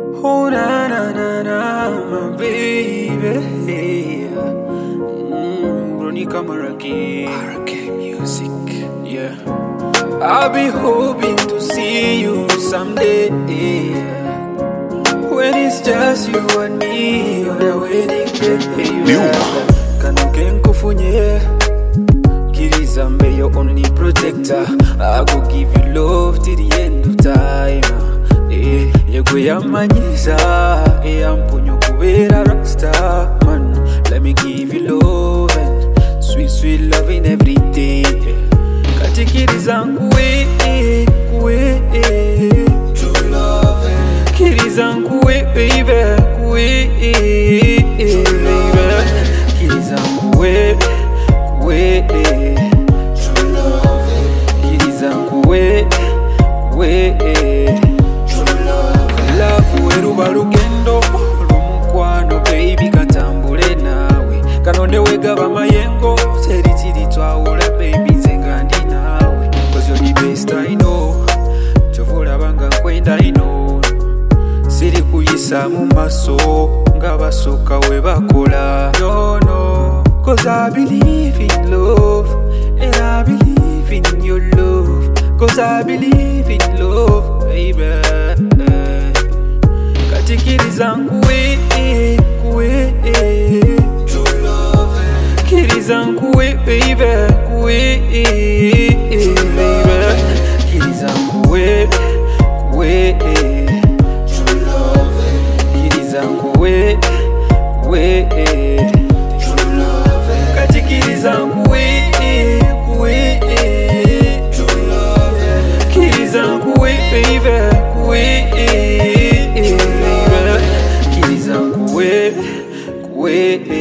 Oh na na na na, my baby. Ronica Maraki, RK Music. Yeah, I'll be hoping to see you someday. When it's just you and me on the wedding day. Kanoken kufunye, Kirizambe your only protector. I go give you love till the end of time. Yekuyamanyisa, ampunyo kubera rasta man. Let me give you love and sweet, sweet loving every day. Katikiriza kuwe, true love. Kirizangu baby, Kirizangu true love. Kirizangu Barugendo Lumukwano baby katambule nawe Kanone wegaba mayengo Seri chiri twaula baby zengandi nawe Cause you're the best I know Chovula banga kwenda I know Siri kuyisa mu maso Ngabasoka webakola No Cause I believe in love And I believe in your love Cause I believe in love baby. Kirizangu true love. Kirizangu baby, Kirizangu true love. Kirizangu true love. Kirizangu true love. Kirizangu baby.